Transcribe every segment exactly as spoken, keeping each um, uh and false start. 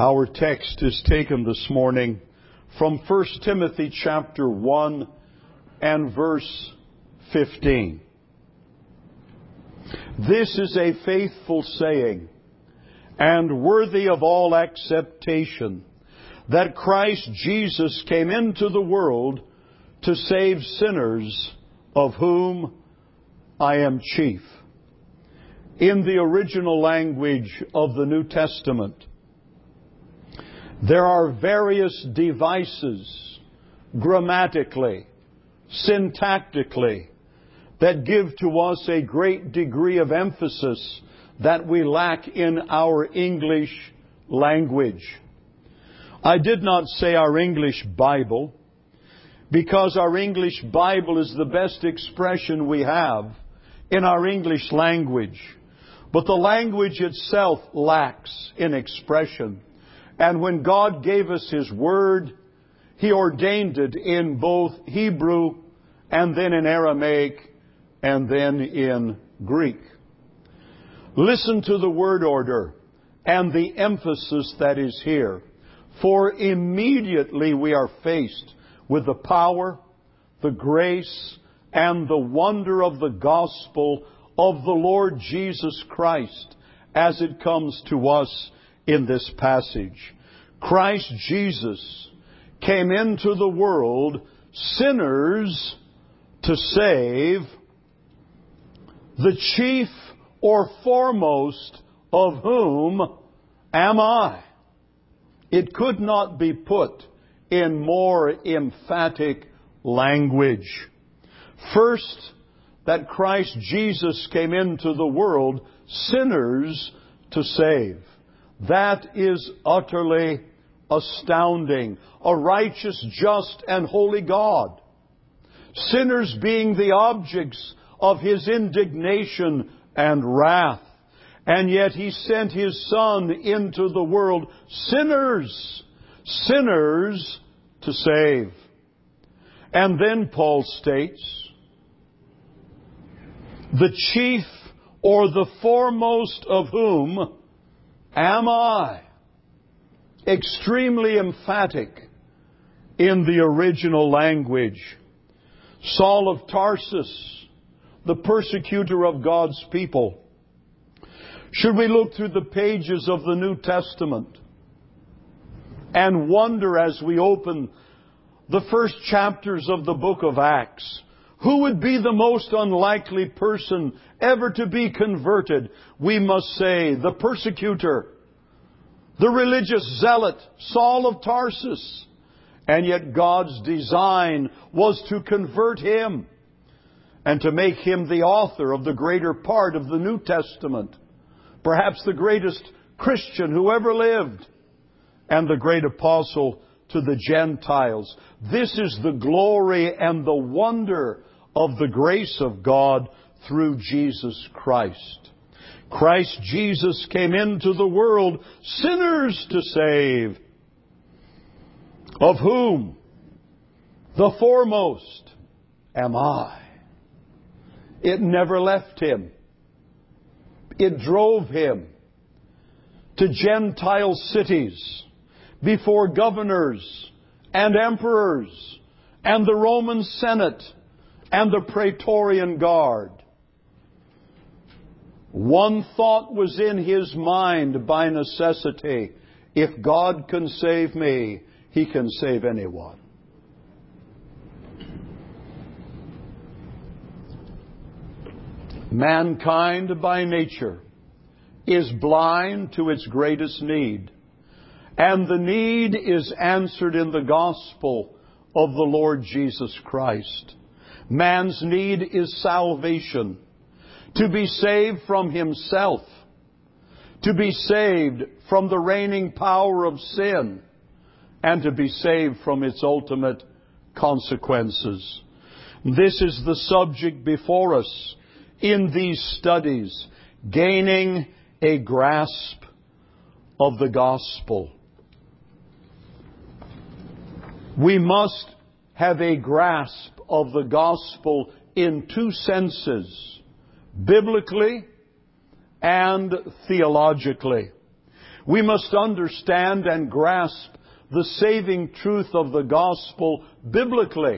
Our text is taken this morning from First Timothy chapter one and verse fifteen. This is a faithful saying and worthy of all acceptation, that Christ Jesus came into the world to save sinners, of whom I am chief. In the original language of the New Testament, there are various devices, grammatically, syntactically, that give to us a great degree of emphasis that we lack in our English language. I did not say our English Bible, because our English Bible is the best expression we have in our English language. But the language itself lacks in expression. And when God gave us His Word, He ordained it in both Hebrew and then in Aramaic and then in Greek. Listen to the word order and the emphasis that is here. For immediately we are faced with the power, the grace, and the wonder of the gospel of the Lord Jesus Christ as it comes to us in this passage. Christ Jesus came into the world sinners to save, the chief or foremost of whom am I. It could not be put in more emphatic language. First, that Christ Jesus came into the world sinners to save. That is utterly astounding. A righteous, just, and holy God. Sinners being the objects of His indignation and wrath. And yet He sent His Son into the world, sinners, sinners to save. And then Paul states, the chief or the foremost of whom am I. Extremely emphatic in the original language. Saul of Tarsus, the persecutor of God's people. Should we look through the pages of the New Testament and wonder as we open the first chapters of the book of Acts, who would be the most unlikely person ever to be converted? We must say the persecutor, the religious zealot, Saul of Tarsus. And yet God's design was to convert him and to make him the author of the greater part of the New Testament. Perhaps the greatest Christian who ever lived, and the great apostle to the Gentiles. This is the glory and the wonder of the grace of God through Jesus Christ. Christ Jesus came into the world sinners to save, of whom the foremost am I. It never left Him. It drove Him to Gentile cities, before governors and emperors and the Roman Senate and the Praetorian Guard. One thought was in His mind by necessity: if God can save me, He can save anyone. Mankind by nature is blind to its greatest need. And the need is answered in the gospel of the Lord Jesus Christ. Man's need is salvation. To be saved from himself. To be saved from the reigning power of sin. And to be saved from its ultimate consequences. This is the subject before us in these studies. Gaining a grasp of the gospel. We must have a grasp of the gospel in two senses, biblically and theologically. We must understand and grasp the saving truth of the gospel biblically,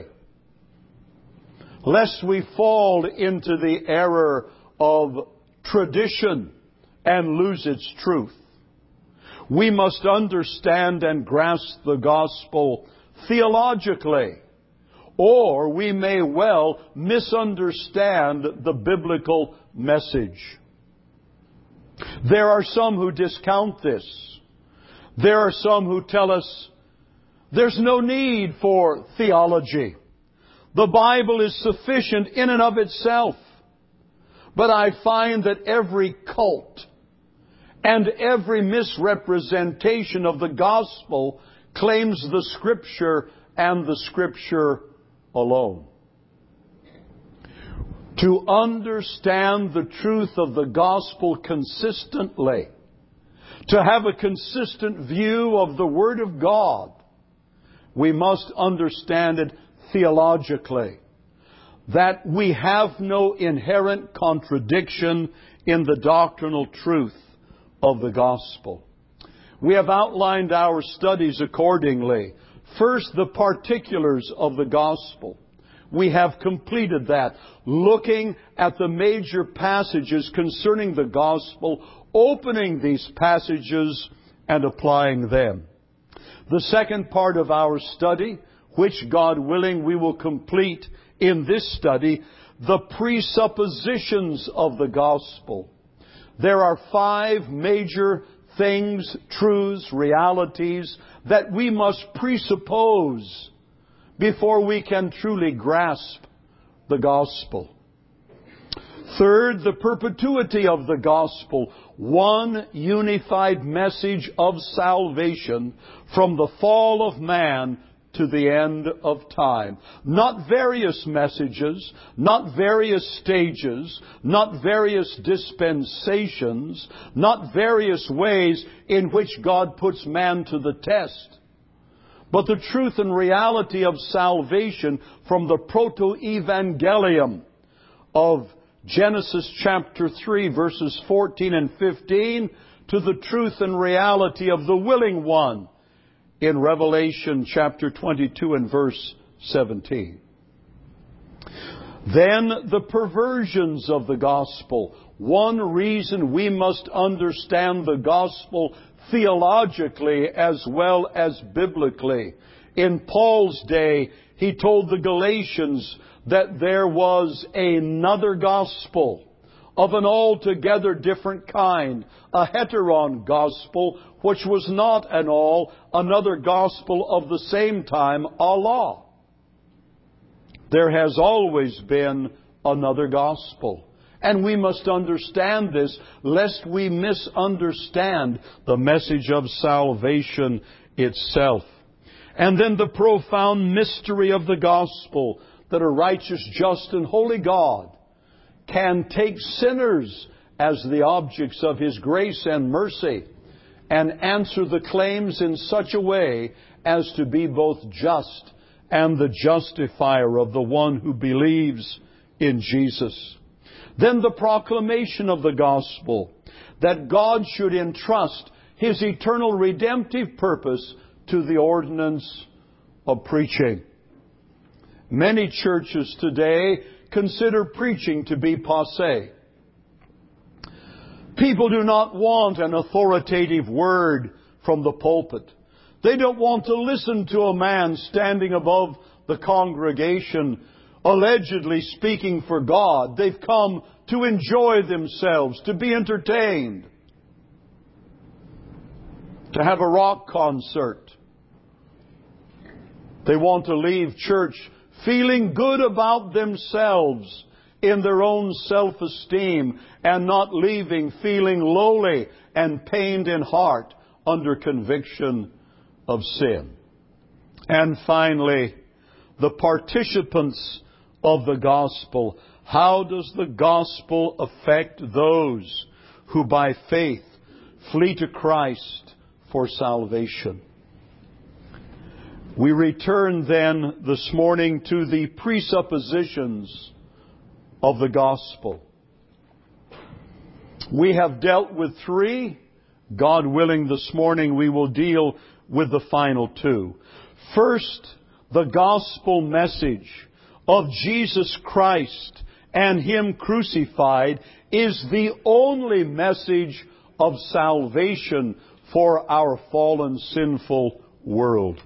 lest we fall into the error of tradition and lose its truth. We must understand and grasp the gospel theologically, or we may well misunderstand the biblical message. There are some who discount this. There are some who tell us there's no need for theology. The Bible is sufficient in and of itself. But I find that every cult and every misrepresentation of the gospel claims the Scripture and the Scripture alone. To understand the truth of the gospel consistently, to have a consistent view of the Word of God, we must understand it theologically. That we have no inherent contradiction in the doctrinal truth of the gospel. We have outlined our studies accordingly. First, the particulars of the gospel. We have completed that, looking at the major passages concerning the gospel, opening these passages and applying them. The second part of our study, which God willing we will complete in this study, the presuppositions of the gospel. There are five major things, truths, realities that we must presuppose before we can truly grasp the gospel. Third, the perpetuity of the gospel. One unified message of salvation from the fall of man to the end of time. Not various messages, not various stages, not various dispensations, not various ways in which God puts man to the test, but the truth and reality of salvation from the proto-evangelium of Genesis chapter three, verses fourteen and fifteen, to the truth and reality of the willing one in Revelation chapter twenty-two and verse seventeen. Then the perversions of the gospel. One reason we must understand the gospel theologically as well as biblically. In Paul's day, he told the Galatians that there was another gospel of an altogether different kind, a heteron gospel, which was not at all another gospel of the same time, a law. There has always been another gospel. And we must understand this, lest we misunderstand the message of salvation itself. And then the profound mystery of the gospel, that a righteous, just, and holy God can take sinners as the objects of His grace and mercy and answer the claims in such a way as to be both just and the justifier of the one who believes in Jesus. Then the proclamation of the gospel, that God should entrust His eternal redemptive purpose to the ordinance of preaching. Many churches today consider preaching to be passé. People do not want an authoritative word from the pulpit. They don't want to listen to a man standing above the congregation allegedly speaking for God. They've come to enjoy themselves, to be entertained, to have a rock concert. They want to leave church feeling good about themselves in their own self-esteem and not leaving feeling lowly and pained in heart under conviction of sin. And finally, the participants of the gospel. How does the gospel affect those who by faith flee to Christ for salvation? We return then this morning to the presuppositions of the gospel. We have dealt with three God willing, this morning we will deal with the final two. First, the gospel message of Jesus Christ and Him crucified is the only message of salvation for our fallen, sinful world.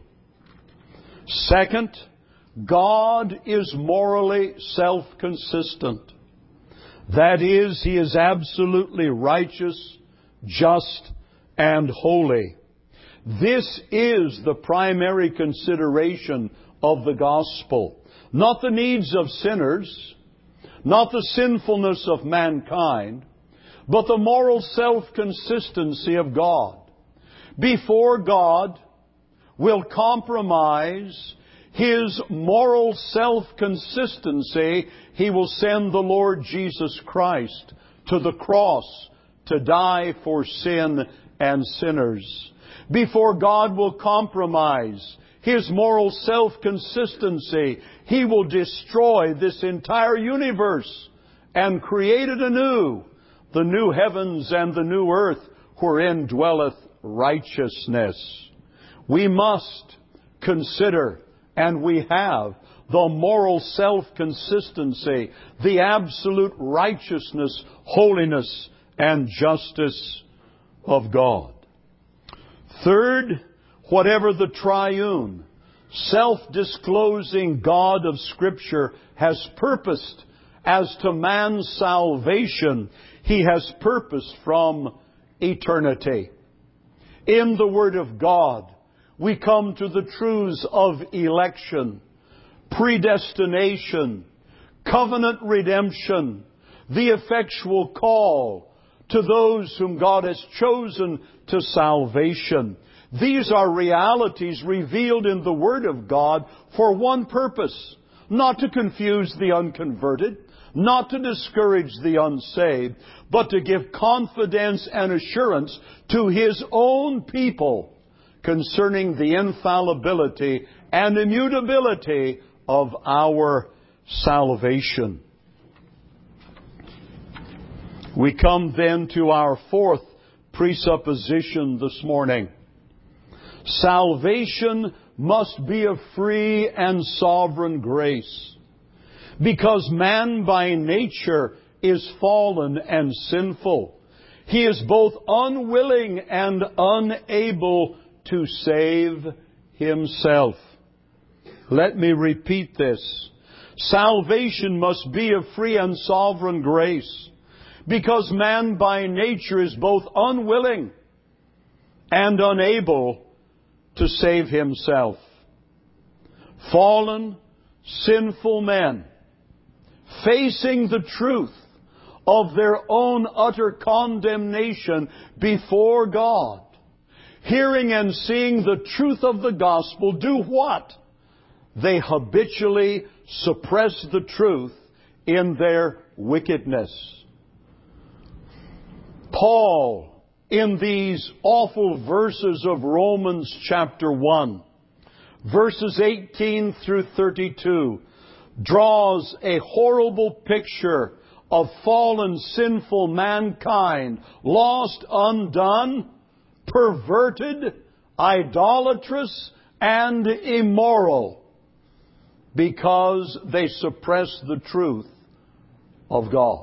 Second, God is morally self-consistent. That is, He is absolutely righteous, just, and holy. This is the primary consideration of the gospel. Not the needs of sinners, not the sinfulness of mankind, but the moral self-consistency of God. Before God will compromise His moral self-consistency, He will send the Lord Jesus Christ to the cross to die for sin and sinners. Before God will compromise His moral self-consistency, He will destroy this entire universe and create it anew, the new heavens and the new earth wherein dwelleth righteousness. We must consider, and we have, the moral self-consistency, the absolute righteousness, holiness, and justice of God. Third, whatever the triune, self-disclosing God of Scripture has purposed as to man's salvation, He has purposed from eternity. In the Word of God, we come to the truths of election, predestination, covenant redemption, the effectual call to those whom God has chosen to salvation. These are realities revealed in the Word of God for one purpose: not to confuse the unconverted, not to discourage the unsaved, but to give confidence and assurance to His own people concerning the infallibility and immutability of our salvation. We come then to our fourth presupposition this morning. Salvation must be of free and sovereign grace, because man by nature is fallen and sinful. He is both unwilling and unable to save himself. Let me repeat this. Salvation must be of free and sovereign grace, because man by nature is both unwilling and unable to save himself. Fallen, sinful men, facing the truth of their own utter condemnation before God, hearing and seeing the truth of the gospel, do what? They habitually suppress the truth in their wickedness. Paul, in these awful verses of Romans chapter one, verses eighteen through thirty-two, draws a horrible picture of fallen, sinful mankind, lost, undone, perverted, idolatrous, and immoral, because they suppress the truth of God.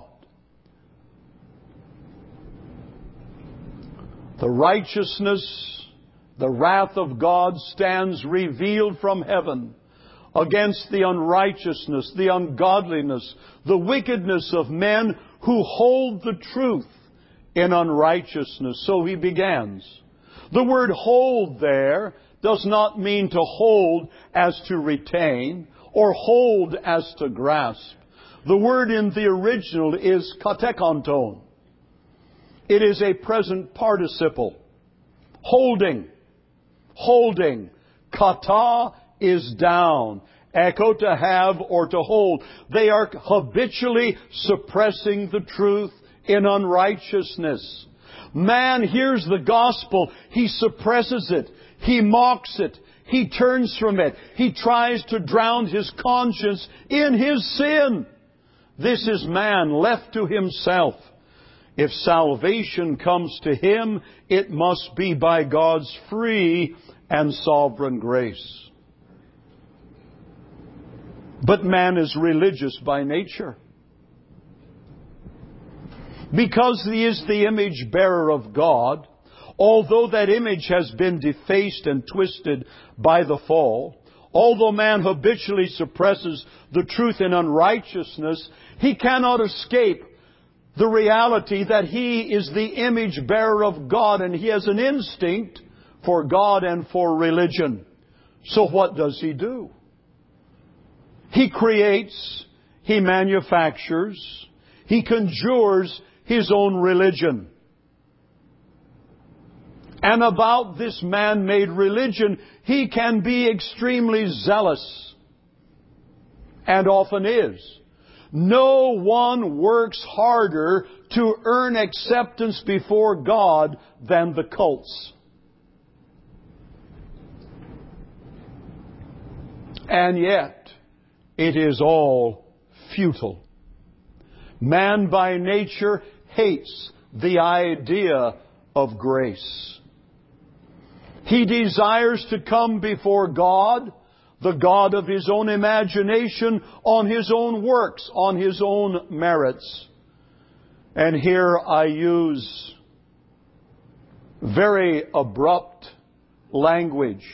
The righteousness, the wrath of God stands revealed from heaven against the unrighteousness, the ungodliness, the wickedness of men who hold the truth in unrighteousness. So he begins. The word hold there does not mean to hold as to retain or hold as to grasp. The word in the original is katekonton. It is a present participle. Holding. Holding. Kata is down. Echo, to have or to hold. They are habitually suppressing the truth in unrighteousness. Man hears the gospel. He suppresses it. He mocks it. He turns from it. He tries to drown his conscience in his sin. This is man left to himself If salvation comes to him, it must be by God's free and sovereign grace. But man is religious by nature. Because he is the image bearer of God, although that image has been defaced and twisted by the fall, although man habitually suppresses the truth in unrighteousness, he cannot escape the reality that he is the image bearer of God, and he has an instinct for God and for religion. So what does he do? He creates, he manufactures, he conjures his own religion. And about this man-made religion, he can be extremely zealous, and often is. No one works harder to earn acceptance before God than the cults. And yet, it is all futile. Man by nature hates the idea of grace. He desires to come before God, the God of his own imagination, on his own works, on his own merits. And here I use very abrupt language.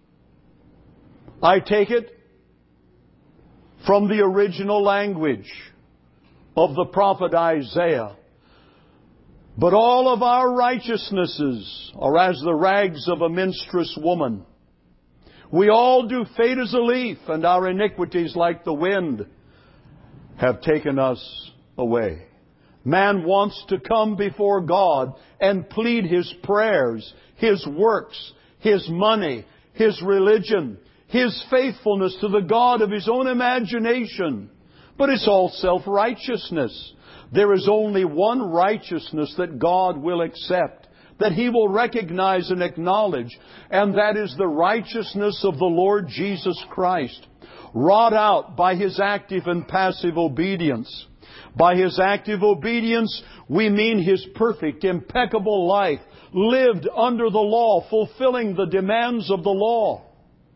I take it from the original language of the prophet Isaiah. But all of our righteousnesses are as the rags of a minstrous woman. We all do fade as a leaf, and our iniquities, like the wind, have taken us away. Man wants to come before God and plead his prayers, his works, his money, his religion, his faithfulness to the God of his own imagination. But it's all self-righteousness. There is only one righteousness that God will accept, that He will recognize and acknowledge, and that is the righteousness of the Lord Jesus Christ, wrought out by His active and passive obedience. By His active obedience, we mean His perfect, impeccable life, lived under the law, fulfilling the demands of the law.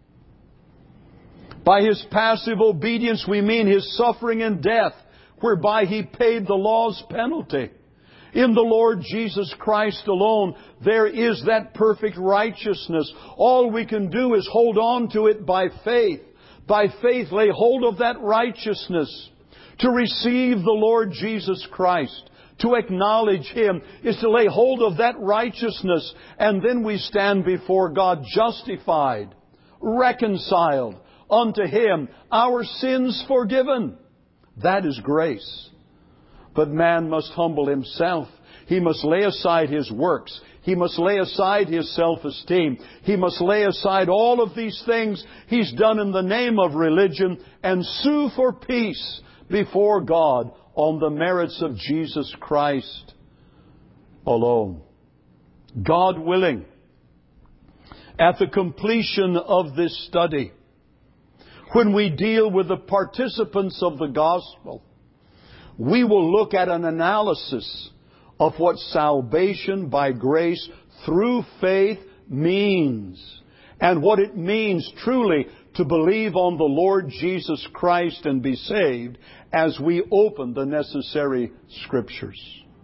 By His passive obedience, we mean His suffering and death, whereby He paid the law's penalty. In the Lord Jesus Christ alone, there is that perfect righteousness. All we can do is hold on to it by faith. By faith, lay hold of that righteousness. To receive the Lord Jesus Christ, to acknowledge Him, is to lay hold of that righteousness. And then we stand before God justified, reconciled unto Him, our sins forgiven. That is grace. But man must humble himself. He must lay aside his works. He must lay aside his self-esteem. He must lay aside all of these things he's done in the name of religion and sue for peace before God on the merits of Jesus Christ alone. God willing, at the completion of this study, when we deal with the participants of the gospel, we will look at an analysis of what salvation by grace through faith means, and what it means truly to believe on the Lord Jesus Christ and be saved, as we open the necessary Scriptures.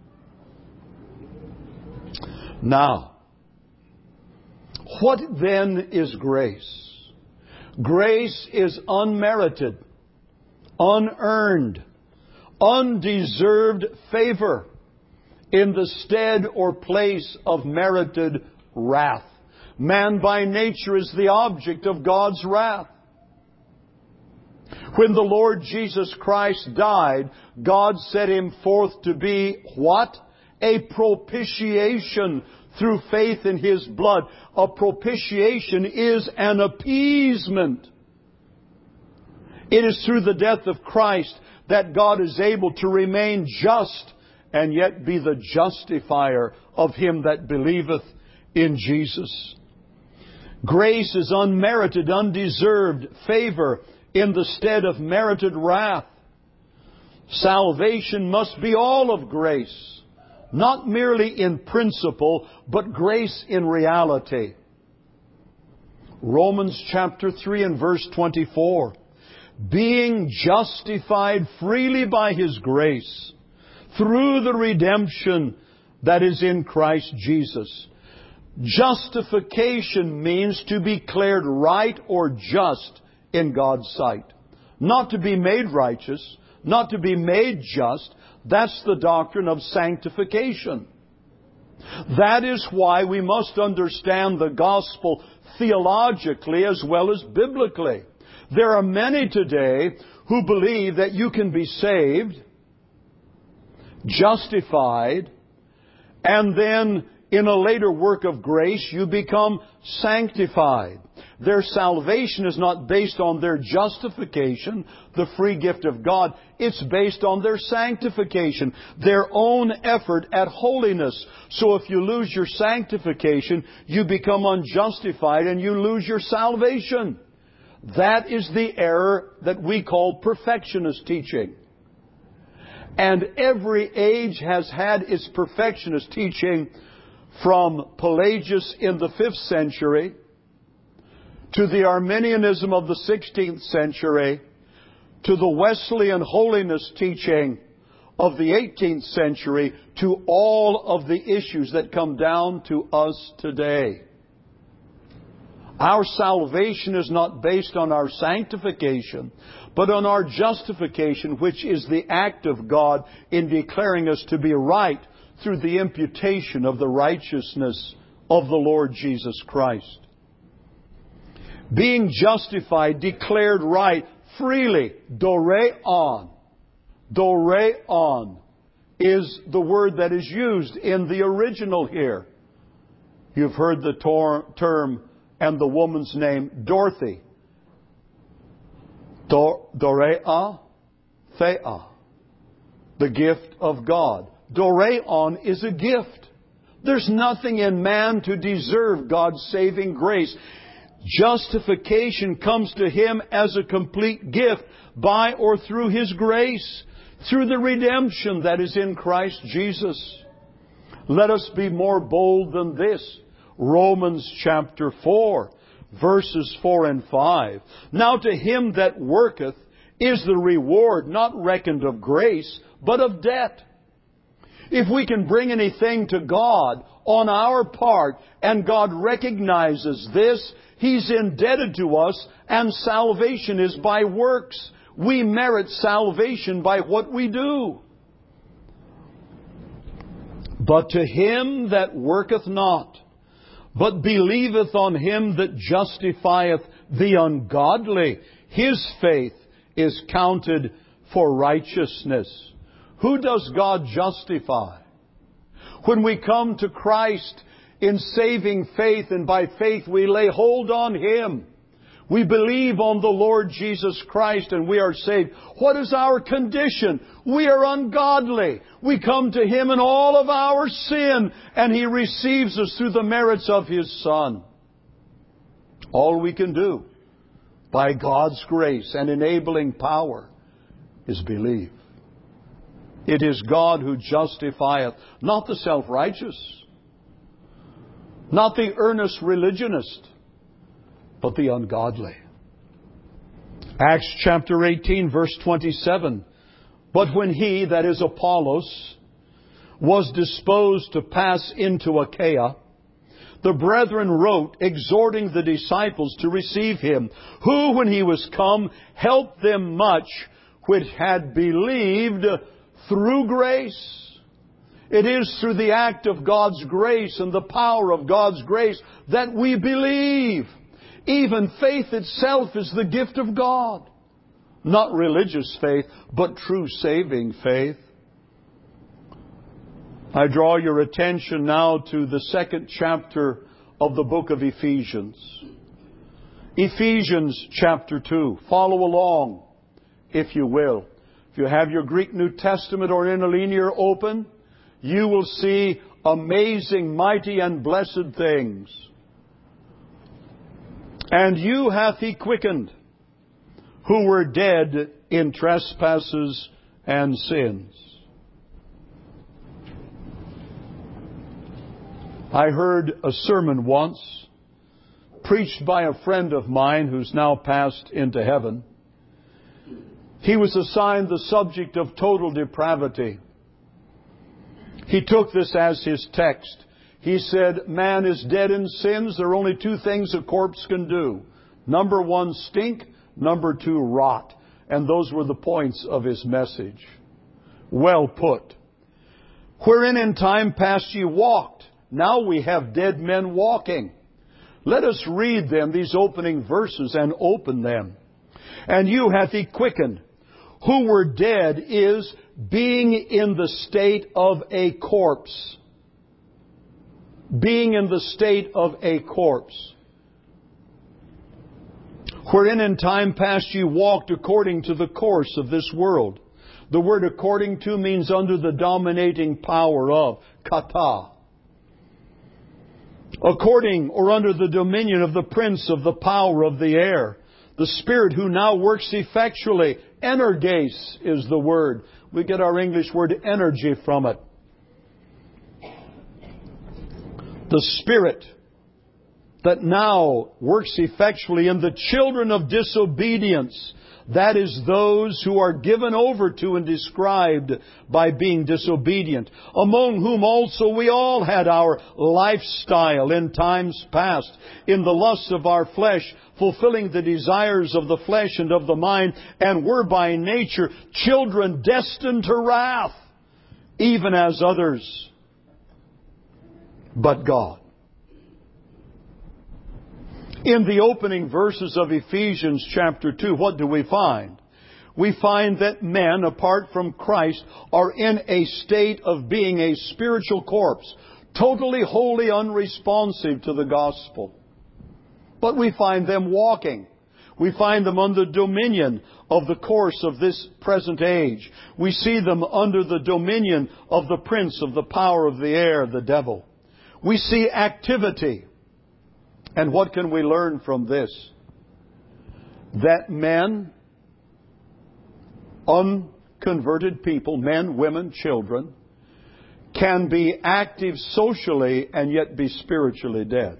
Now, what then is grace? Grace is unmerited, unearned, undeserved favor in the stead or place of merited wrath. Man by nature is the object of God's wrath. When the Lord Jesus Christ died, God set Him forth to be what? A propitiation through faith in His blood. A propitiation is an appeasement. It is through the death of Christ that God is able to remain just and yet be the justifier of him that believeth in Jesus. Grace is unmerited, undeserved favor in the stead of merited wrath. Salvation must be all of grace, Not merely in principle, but grace in reality. Romans chapter three and verse twenty-four. Being justified freely by His grace, through the redemption that is in Christ Jesus. Justification means to be declared right or just in God's sight. Not to be made righteous, not to be made just. That's the doctrine of sanctification. That is why we must understand the gospel theologically as well as biblically. There are many today who believe that you can be saved, justified, and then in a later work of grace you become sanctified. Their salvation is not based on their justification, the free gift of God. It's based on their sanctification, their own effort at holiness. So if you lose your sanctification, you become unjustified and you lose your salvation. That is the error that we call perfectionist teaching. And every age has had its perfectionist teaching, from Pelagius in the fifth century to the Arminianism of the sixteenth century to the Wesleyan holiness teaching of the eighteenth century to all of the issues that come down to us today. Our salvation is not based on our sanctification, but on our justification, which is the act of God in declaring us to be right through the imputation of the righteousness of the Lord Jesus Christ. Being justified, declared right freely, doreon. Doreon is the word that is used in the original here. You've heard the tor- term and the woman's name, Dorothy. Do- Dorea, Thea. The gift of God. Doreon is a gift. There's nothing in man to deserve God's saving grace. Justification comes to him as a complete gift by or through His grace, through the redemption that is in Christ Jesus. Let us be more bold than this. Romans chapter four, verses four and five. Now to him that worketh is the reward not reckoned of grace, but of debt. If we can bring anything to God on our part, and God recognizes this, He's indebted to us, and salvation is by works. We merit salvation by what we do. But to him that worketh not, but believeth on Him that justifieth the ungodly, his faith is counted for righteousness. Who does God justify? When we come to Christ in saving faith, and by faith we lay hold on Him, we believe on the Lord Jesus Christ and we are saved. What is our condition? We are ungodly. We come to Him in all of our sin, and He receives us through the merits of His Son. All we can do by God's grace and enabling power is believe. It is God who justifieth, not the self-righteous, not the earnest religionist, but the ungodly. Acts chapter eighteen, verse twenty-seven. But when he, that is Apollos, was disposed to pass into Achaia, the brethren wrote, exhorting the disciples to receive him, who, when he was come, helped them much which had believed through grace. It is through the act of God's grace and the power of God's grace that we believe. Even faith itself is the gift of God. Not religious faith, but true saving faith. I draw your attention now to the second chapter of the book of Ephesians. Ephesians chapter two. Follow along, if you will. If you have your Greek New Testament or Interlinear open, you will see amazing, mighty, and blessed things. And you hath He quickened, who were dead in trespasses and sins. I heard a sermon once preached by a friend of mine who's now passed into heaven. He was assigned the subject of total depravity. He took this as his text. He said, man is dead in sins. There are only two things a corpse can do. Number one, stink. Number two, rot. And those were the points of his message. Well put. Wherein in time past ye walked. Now we have dead men walking. Let us read them, these opening verses, and open them. And you hath he quickened, who were dead, is being in the state of a corpse. Being in the state of a corpse. Wherein in time past ye walked according to the course of this world. The word according to means under the dominating power of, kata. According or under the dominion of the prince of the power of the air. The Spirit who now works effectually. Energes is the word. We get our English word energy from it. The Spirit that now works effectually in the children of disobedience. That is those who are given over to and described by being disobedient. Among whom also we all had our lifestyle in times past, in the lusts of our flesh, fulfilling the desires of the flesh and of the mind, and were by nature children destined to wrath, even as others. But God. In the opening verses of Ephesians chapter two, what do we find? We find that men, apart from Christ, are in a state of being a spiritual corpse, totally, wholly unresponsive to the gospel. But we find them walking. We find them under dominion of the course of this present age. We see them under the dominion of the prince of the power of the air, the devil. We see activity. And what can we learn from this? That men, unconverted people, men, women, children, can be active socially and yet be spiritually dead.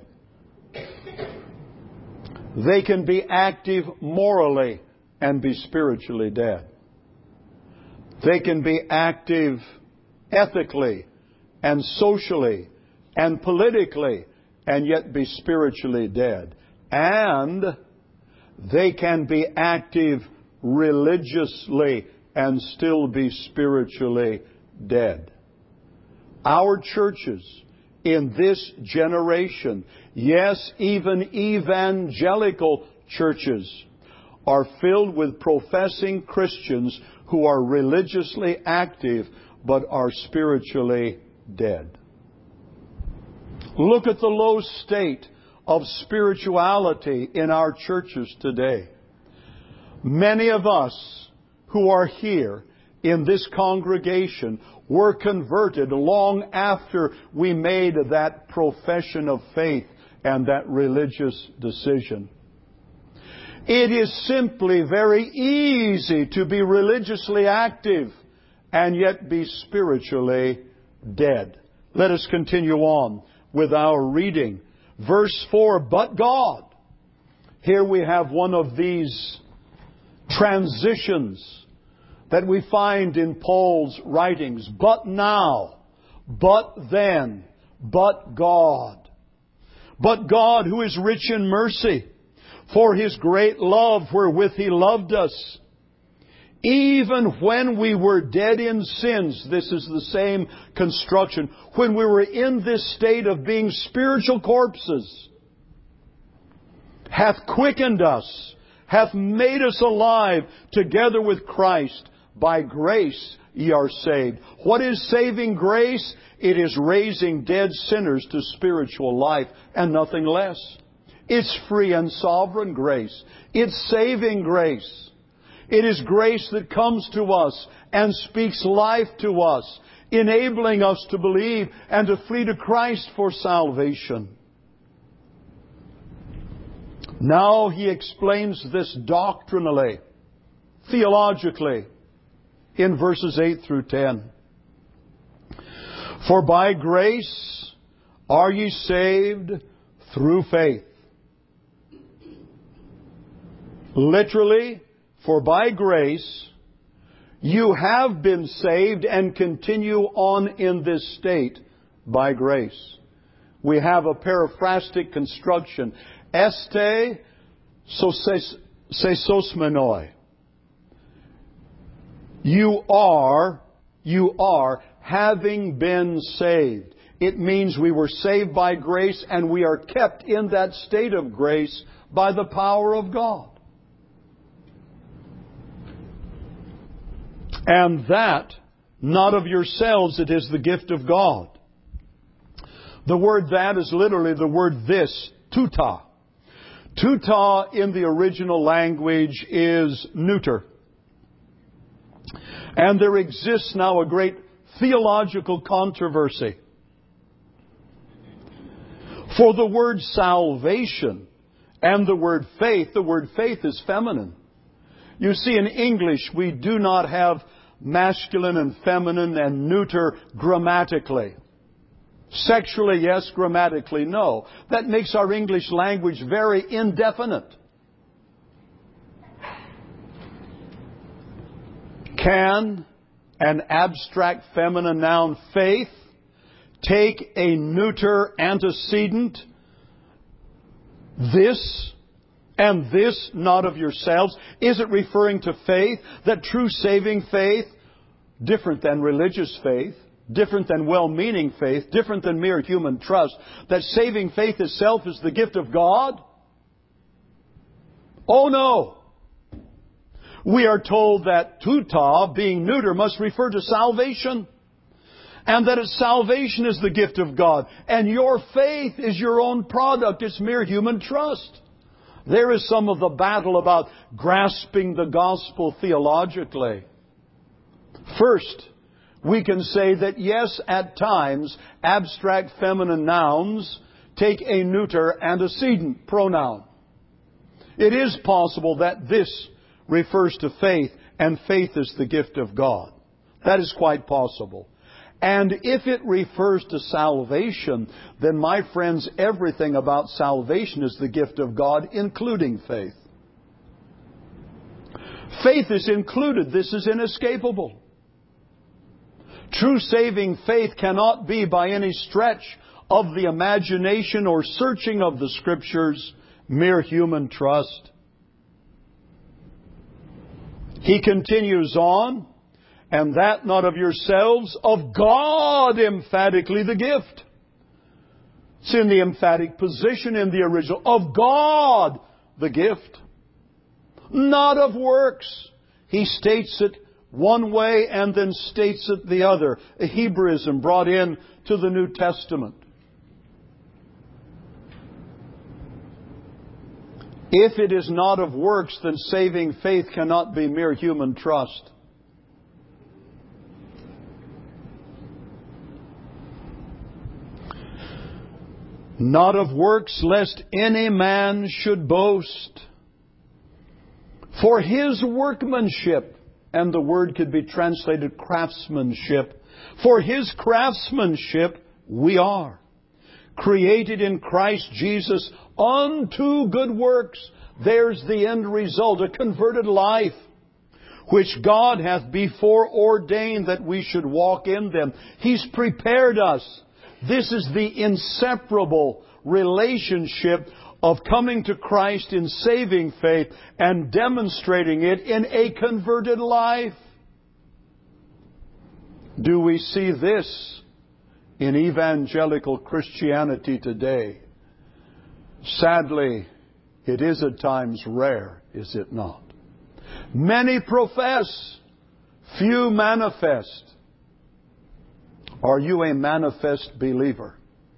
They can be active morally and be spiritually dead. They can be active ethically and socially and politically and yet be spiritually dead. And they can be active religiously and still be spiritually dead. Our churches in this generation, yes, even evangelical churches, are filled with professing Christians who are religiously active but are spiritually dead. Look at the low state of spirituality in our churches today. Many of us who are here in this congregation were converted long after we made that profession of faith and that religious decision. It is simply very easy to be religiously active and yet be spiritually dead. Let us continue on with our reading. Verse four, but God. Here we have one of these transitions that we find in Paul's writings. But now, but then, but God. But God, who is rich in mercy, for His great love wherewith He loved us, even when we were dead in sins. This is the same construction. When we were in this state of being spiritual corpses, hath quickened us, hath made us alive together with Christ. By grace ye are saved. What is saving grace? It is raising dead sinners to spiritual life and nothing less. It's free and sovereign grace. It's saving grace. It is grace that comes to us and speaks life to us, enabling us to believe and to flee to Christ for salvation. Now he explains this doctrinally, theologically, in verses eight through ten. For by grace are ye saved through faith. Literally, for by grace you have been saved and continue on in this state by grace. We have a paraphrastic construction. Este sosmenoi. You are, you are having been saved. It means we were saved by grace and we are kept in that state of grace by the power of God. And that, not of yourselves, it is the gift of God. The word that is literally the word this, tuta. Tuta in the original language is neuter. And there exists now a great theological controversy. For the word salvation and the word faith, the word faith is feminine. You see, in English, we do not have masculine and feminine and neuter grammatically. Sexually, yes. Grammatically, no. That makes our English language very indefinite. Can an abstract feminine noun, faith, take a neuter antecedent, this, and this, not of yourselves? Is it referring to faith, that true saving faith, different than religious faith, different than well-meaning faith, different than mere human trust, that saving faith itself is the gift of God? Oh no! We are told that tuta, being neuter, must refer to salvation. And that its salvation is the gift of God. And your faith is your own product. It's mere human trust. There is some of the battle about grasping the gospel theologically. First, we can say that yes, at times, abstract feminine nouns take a neuter antecedent pronoun. It is possible that this refers to faith, and faith is the gift of God. That is quite possible. And if it refers to salvation, then my friends, everything about salvation is the gift of God, including faith. Faith is included. This is inescapable. True saving faith cannot be by any stretch of the imagination or searching of the Scriptures mere human trust. He continues on, and that not of yourselves, of God emphatically the gift. It's in the emphatic position in the original. Of God the gift. Not of works. He states it one way and then states it the other. A Hebraism brought in to the New Testament. If it is not of works, then saving faith cannot be mere human trust. Not of works, lest any man should boast. For his workmanship, and the word could be translated craftsmanship, for his craftsmanship we are, created in Christ Jesus unto good works. There's the end result, a converted life, which God hath before ordained that we should walk in them. He's prepared us. This is the inseparable relationship of coming to Christ in saving faith and demonstrating it in a converted life. Do we see this in evangelical Christianity today? Sadly, it is at times rare, is it not? Many profess, few manifest. Are you a manifest believer?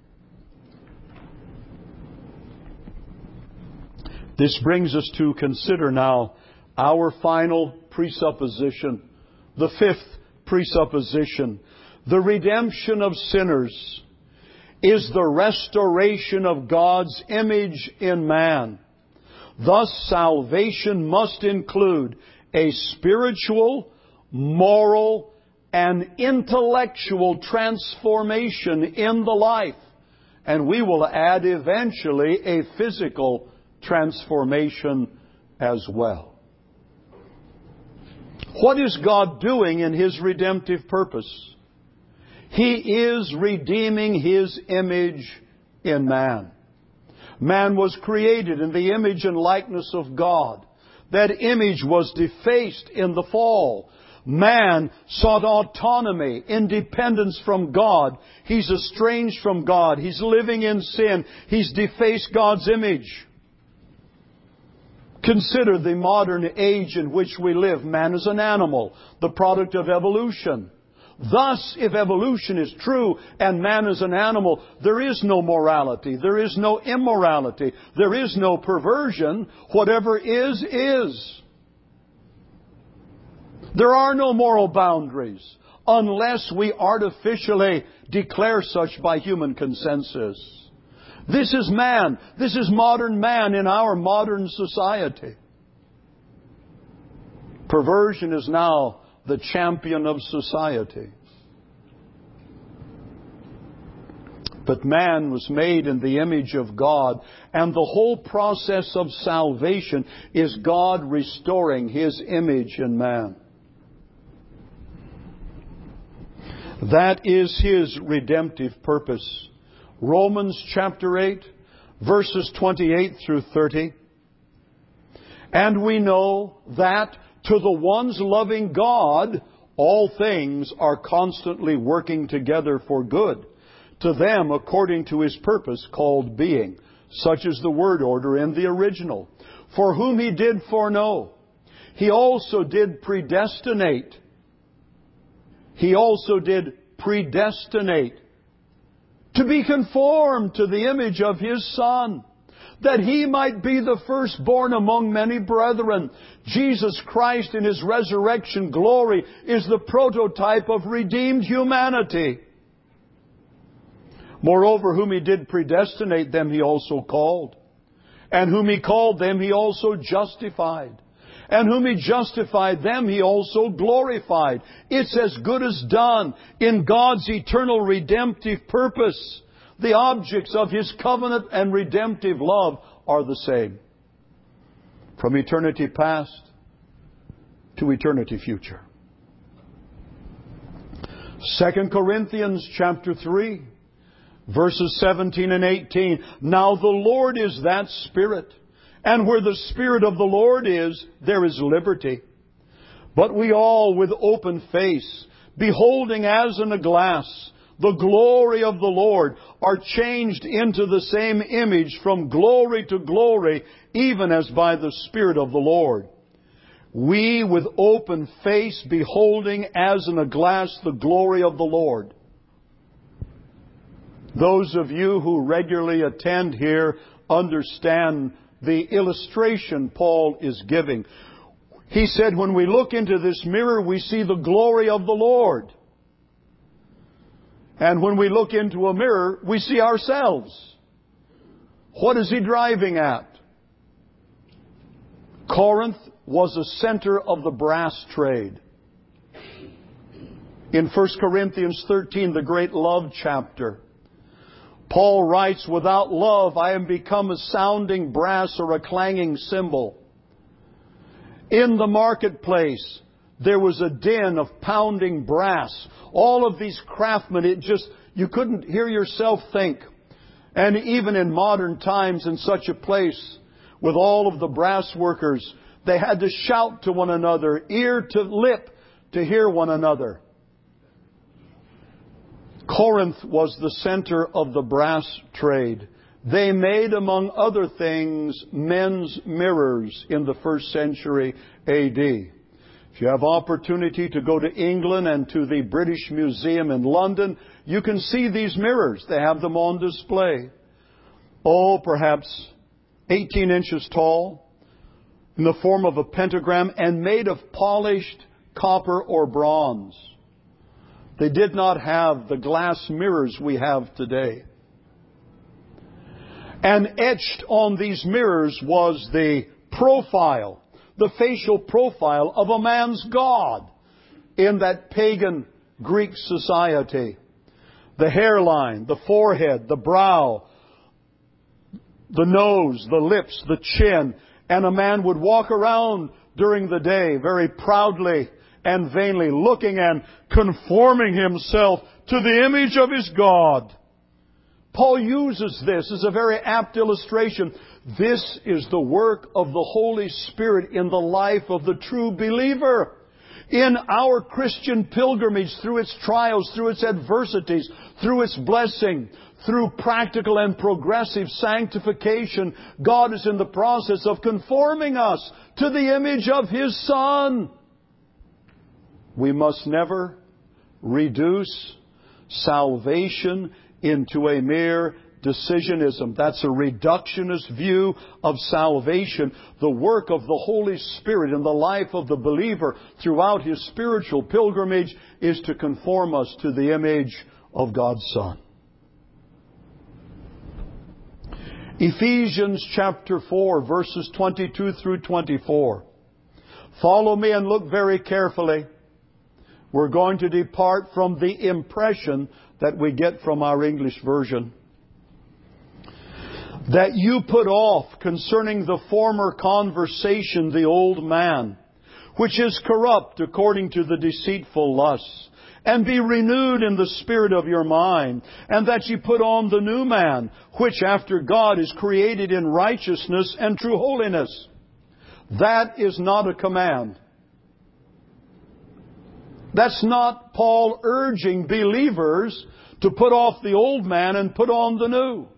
This brings us to consider now our final presupposition, the fifth presupposition. The redemption of sinners is the restoration of God's image in man. Thus, salvation must include a spiritual, moral, and intellectual transformation in the life And we will add eventually a physical transformation as well. What is God doing in His redemptive purpose? He is redeeming His image in man. Man was created in the image and likeness of God. That image was defaced in the fall. Man sought autonomy, independence from God. He's estranged from God. He's living in sin. He's defaced God's image. Consider the modern age in which we live. Man is an animal, the product of evolution. Thus, if evolution is true and man is an animal, there is no morality, there is no immorality, there is no perversion. Whatever is, is. There are no moral boundaries unless we artificially declare such by human consensus. This is man. This is modern man in our modern society. Perversion is now the champion of society. But man was made in the image of God, and the whole process of salvation is God restoring His image in man. That is His redemptive purpose. Romans chapter eight, verses twenty-eight through thirty. And we know that to the ones loving God, all things are constantly working together for good. To them, according to His purpose, called being. Such is the word order in the original. For whom He did foreknow, He also did predestinate. He also did predestinate to be conformed to the image of His Son, that He might be the firstborn among many brethren. Jesus Christ in His resurrection glory is the prototype of redeemed humanity. Moreover, whom He did predestinate, them He also called. And whom He called, them He also justified. And whom He justified, them He also glorified. It's as good as done in God's eternal redemptive purpose. The objects of His covenant and redemptive love are the same. From eternity past to eternity future. Second Corinthians chapter three, verses seventeen and eighteen. Now the Lord is that Spirit. And where the Spirit of the Lord is, there is liberty. But we all with open face, beholding as in a glass the glory of the Lord, are changed into the same image from glory to glory, even as by the Spirit of the Lord. We with open face, beholding as in a glass the glory of the Lord. Those of you who regularly attend here understand the illustration Paul is giving. He said, when we look into this mirror, we see the glory of the Lord. And when we look into a mirror, we see ourselves. What is he driving at? Corinth was a center of the brass trade. In First Corinthians thirteen, the great love chapter, Paul writes, without love I am become a sounding brass or a clanging cymbal. In the marketplace, there was a din of pounding brass. All of these craftsmen, it just, you couldn't hear yourself think. And even in modern times in such a place, with all of the brass workers, they had to shout to one another, ear to lip, to hear one another. Corinth was the center of the brass trade. They made, among other things, men's mirrors in the first century A D. If you have opportunity to go to England and to the British Museum in London, you can see these mirrors. They have them on display. Oh, perhaps eighteen inches tall, in the form of a pentagram, and made of polished copper or bronze. They did not have the glass mirrors we have today. And etched on these mirrors was the profile, the facial profile of a man's God in that pagan Greek society. the hairline, the forehead, the brow, the nose, the lips, the chin. And a man would walk around during the day very proudly and vainly, looking and conforming himself to the image of his God. Paul uses this as a very apt illustration. This is the work of the Holy Spirit in the life of the true believer. In our Christian pilgrimage, through its trials, through its adversities, through its blessing, through practical and progressive sanctification, God is in the process of conforming us to the image of His Son. We must never reduce salvation into a mere decisionism. That's a reductionist view of salvation. The work of the Holy Spirit in the life of the believer throughout his spiritual pilgrimage is to conform us to the image of God's Son. Ephesians chapter four, verses twenty-two through twenty-four. Follow me and look very carefully. We're going to depart from the impression that we get from our English version. That you put off concerning the former conversation the old man, which is corrupt according to the deceitful lusts, and be renewed in the spirit of your mind, and that ye put on the new man, which after God is created in righteousness and true holiness. That is not a command. That's not Paul urging believers to put off the old man and put on the new.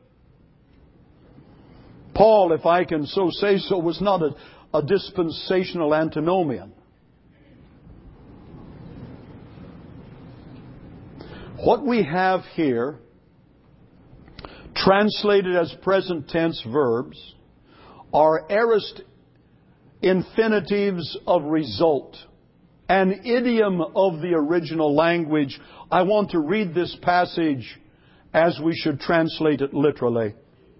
Paul, if I can so say so, was not a, a dispensational antinomian. What we have here, translated as present tense verbs, are aorist infinitives of result, an idiom of the original language. I want to read this passage as we should translate it literally.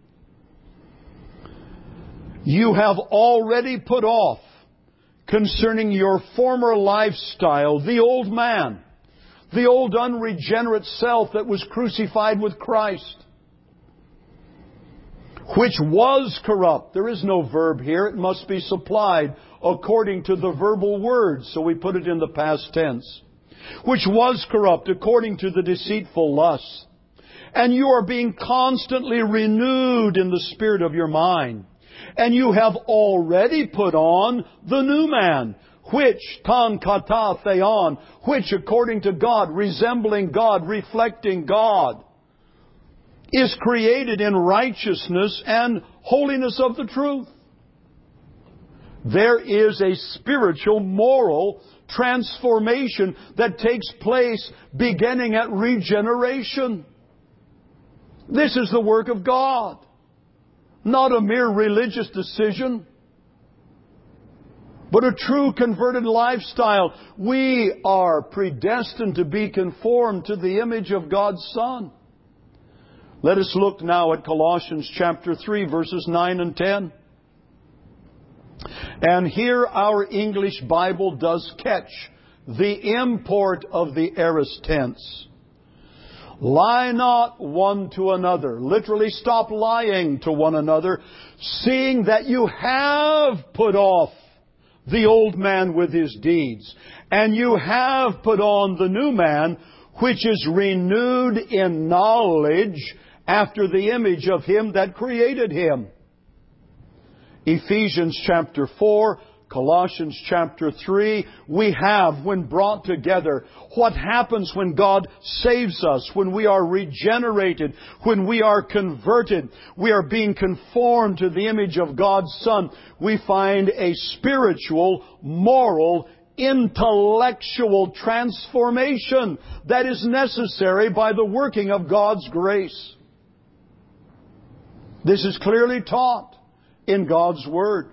You have already put off concerning your former lifestyle the old man, the old unregenerate self that was crucified with Christ, which was corrupt. There is no verb here. It must be supplied according to the verbal word, so we put it in the past tense. Which was corrupt according to the deceitful lusts. And you are being constantly renewed in the spirit of your mind. And you have already put on the new man, which, tan kata theon, which according to God, resembling God, reflecting God, is created in righteousness and holiness of the truth. There is a spiritual, moral transformation that takes place beginning at regeneration. This is the work of God, not a mere religious decision, but a true converted lifestyle. We are predestined to be conformed to the image of God's Son. Let us look now at Colossians chapter three, verses nine and ten. And here our English Bible does catch the import of the aorist tense. Lie not one to another. Literally, stop lying to one another, seeing that you have put off the old man with his deeds, and you have put on the new man, which is renewed in knowledge after the image of Him that created him. Ephesians chapter four, Colossians chapter three, we have, when brought together, what happens when God saves us, when we are regenerated, when we are converted, we are being conformed to the image of God's Son. We find a spiritual, moral, intellectual transformation that is necessary by the working of God's grace. This is clearly taught in God's Word.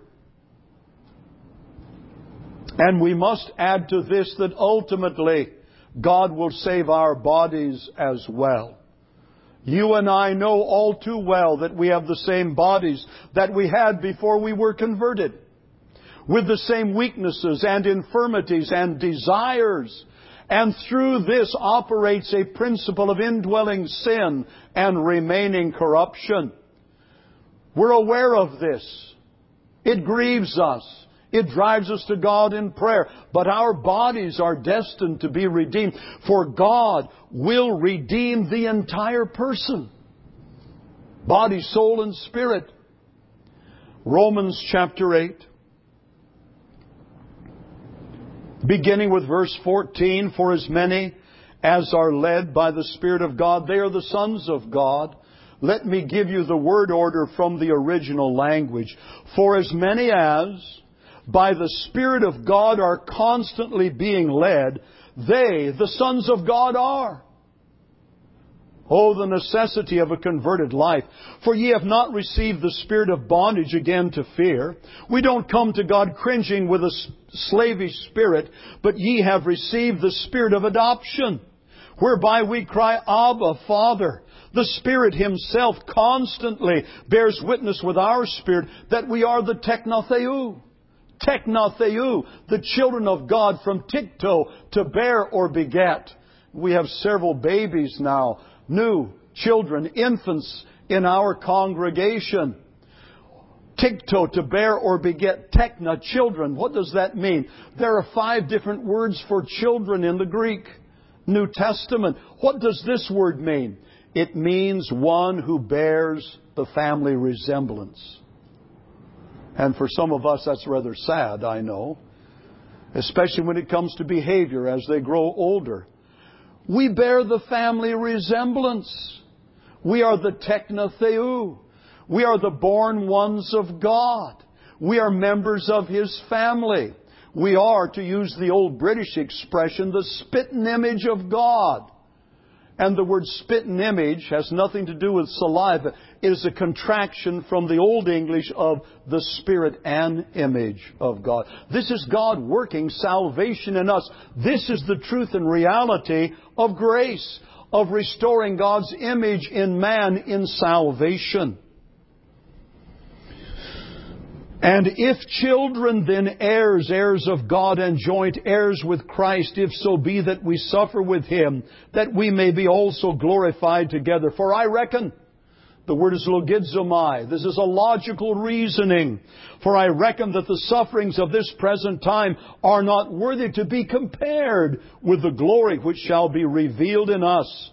And we must add to this that ultimately God will save our bodies as well. You and I know all too well that we have the same bodies that we had before we were converted, with the same weaknesses and infirmities and desires And through this operates a principle of indwelling sin and remaining corruption. We're aware of this. It grieves us. It drives us to God in prayer. But our bodies are destined to be redeemed. For God will redeem the entire person. Body, soul, and spirit. Romans chapter eight. Beginning with verse fourteen. For as many as are led by the Spirit of God, they are the sons of God. Let me give you the word order from the original language. For as many as by the Spirit of God are constantly being led, they, the sons of God, are. Oh, the necessity of a converted life. For ye have not received the spirit of bondage again to fear. We don't come to God cringing with a slavish spirit, but ye have received the spirit of adoption, whereby we cry, Abba, Father. The Spirit Himself constantly bears witness with our spirit that we are the teknotheu. Teknotheu, the children of God, from tikto, to bear or beget. We have several babies now, new children, infants in our congregation. Tikto, to bear or beget. Tekna, children. What does that mean? There are five different words for children in the Greek New Testament. What does this word mean? It means one who bears the family resemblance. And for some of us, that's rather sad, I know. Especially when it comes to behavior as they grow older. We bear the family resemblance. We are the teknotheu. We are the born ones of God. We are members of His family. We are, to use the old British expression, the spitting image of God. And the word spitting image has nothing to do with saliva. It is a contraction from the Old English of the spirit and image of God. This is God working salvation in us. This is the truth and reality of grace, of restoring God's image in man in salvation. And if children, then heirs, heirs of God, and joint heirs with Christ, if so be that we suffer with Him, that we may be also glorified together. For I reckon, the word is logizomai. This is a logical reasoning. For I reckon that the sufferings of this present time are not worthy to be compared with the glory which shall be revealed in us.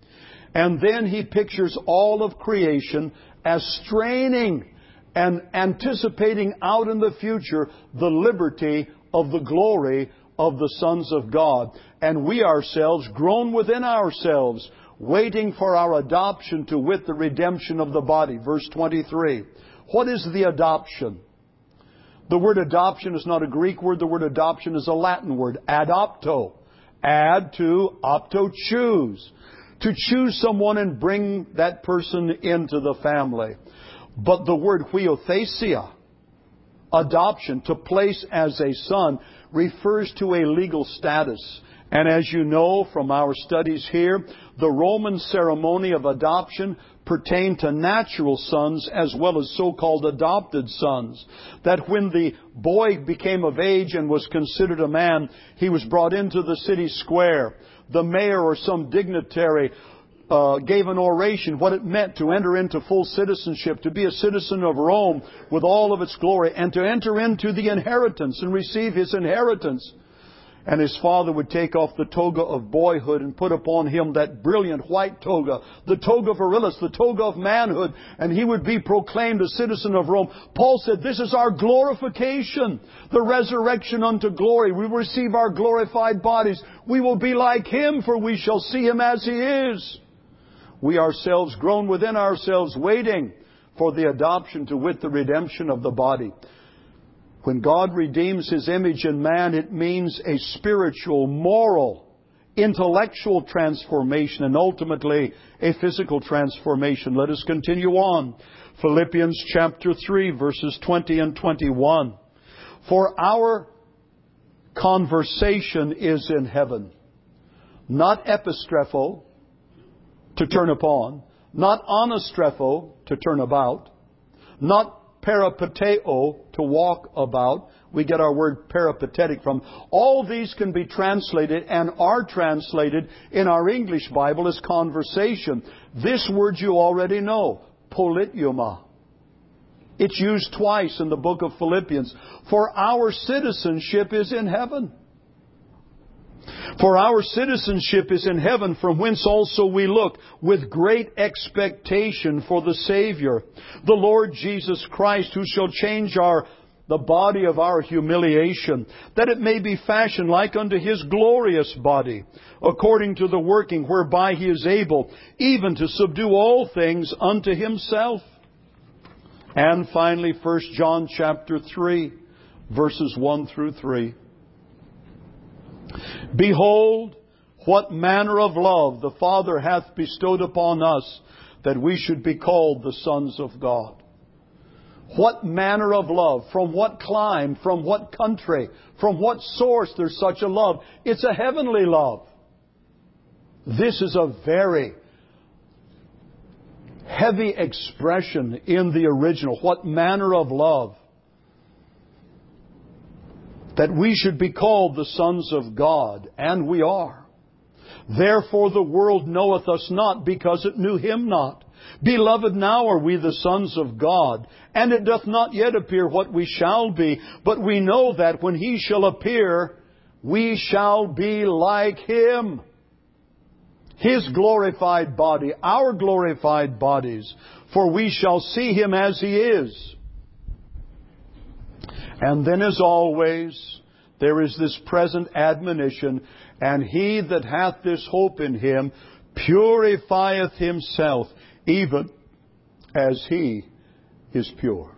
And then he pictures all of creation as straining and anticipating out in the future the liberty of the glory of the sons of God. And we ourselves, groan within ourselves, waiting for our adoption, to wit, the redemption of the body. Verse twenty-three. What is the adoption? The word adoption is not a Greek word. The word adoption is a Latin word. Adopto. Add to opto, choose. To choose someone and bring that person into the family. But the word huiothesia, adoption, to place as a son, refers to a legal status. And as you know from our studies here, the Roman ceremony of adoption pertained to natural sons as well as so-called adopted sons. That when the boy became of age and was considered a man, he was brought into the city square. The mayor or some dignitary Uh, gave an oration what it meant to enter into full citizenship, to be a citizen of Rome with all of its glory, and to enter into the inheritance and receive his inheritance. And his father would take off the toga of boyhood and put upon him that brilliant white toga, the toga virilis, the toga of manhood, and he would be proclaimed a citizen of Rome. Paul said, this is our glorification, the resurrection unto glory. We will receive our glorified bodies. We will be like Him, for we shall see Him as He is. We ourselves groan within ourselves, waiting for the adoption, to wit, the redemption of the body. When God redeems His image in man, it means a spiritual, moral, intellectual transformation, and ultimately a physical transformation. Let us continue on. Philippians chapter three, verses twenty and twenty-one. For our conversation is in heaven, not epistrepho, to turn upon, not anastrepho, to turn about, not peripateo, to walk about. We get our word peripatetic from. All these can be translated and are translated in our English Bible as conversation. This word you already know, politeuma. It's used twice in the book of Philippians. For our citizenship is in heaven. For our citizenship is in heaven, from whence also we look with great expectation for the Savior, the Lord Jesus Christ, who shall change our the body of our humiliation, that it may be fashioned like unto His glorious body, according to the working whereby He is able even to subdue all things unto Himself. And finally, First John chapter three, verses one through three. Behold, what manner of love the Father hath bestowed upon us, that we should be called the sons of God. What manner of love? From what clime? From what country? From what source there's such a love? It's a heavenly love. This is a very heavy expression in the original. What manner of love? That we should be called the sons of God, and we are. Therefore the world knoweth us not, because it knew Him not. Beloved, now are we the sons of God, and it doth not yet appear what we shall be, but we know that when He shall appear, we shall be like Him. His glorified body, our glorified bodies, for we shall see Him as He is. And then, as always, there is this present admonition, and he that hath this hope in Him purifieth himself, even as He is pure.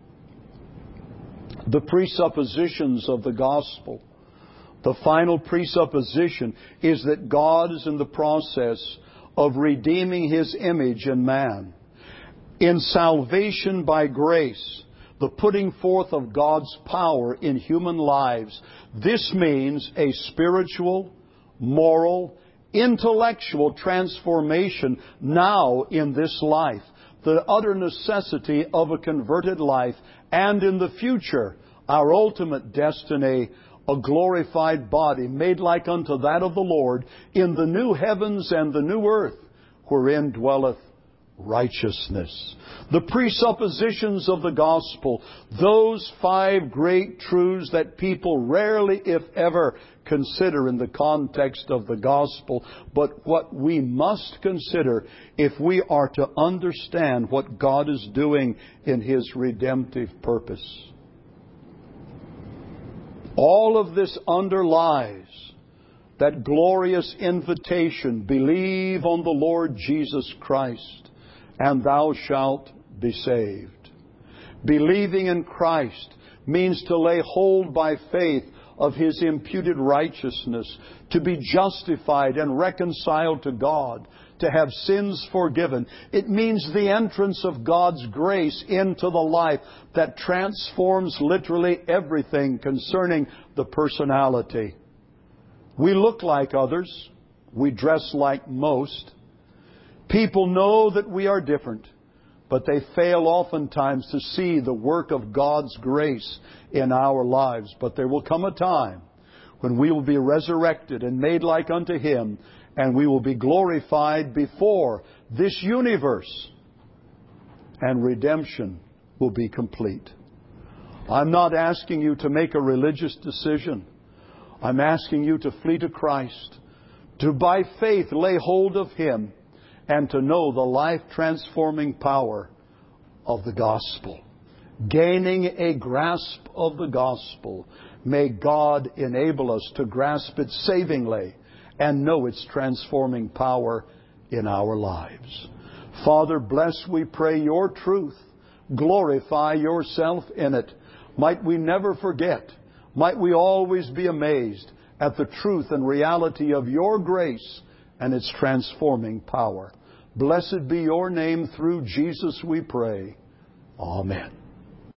The presuppositions of the gospel, the final presupposition, is that God is in the process of redeeming His image in man. In salvation by grace, the putting forth of God's power in human lives. This means a spiritual, moral, intellectual transformation now in this life. The utter necessity of a converted life, and in the future, our ultimate destiny, a glorified body made like unto that of the Lord in the new heavens and the new earth, wherein dwelleth righteousness. The presuppositions of the gospel, those five great truths that people rarely, if ever, consider in the context of the gospel, but what we must consider if we are to understand what God is doing in His redemptive purpose. All of this underlies that glorious invitation, believe on the Lord Jesus Christ, and thou shalt be saved. Believing in Christ means to lay hold by faith of His imputed righteousness, to be justified and reconciled to God, to have sins forgiven. It means the entrance of God's grace into the life that transforms literally everything concerning the personality. We look like others. We dress like most. People know that we are different, but they fail oftentimes to see the work of God's grace in our lives. But there will come a time when we will be resurrected and made like unto Him, and we will be glorified before this universe, and redemption will be complete. I'm not asking you to make a religious decision. I'm asking you to flee to Christ, to by faith lay hold of Him, and to know the life-transforming power of the gospel. Gaining a grasp of the gospel, may God enable us to grasp it savingly and know its transforming power in our lives. Father, bless, we pray, Your truth. Glorify Yourself in it. Might we never forget, might we always be amazed at the truth and reality of Your grace and its transforming power. Blessed be Your name, through Jesus we pray. Amen.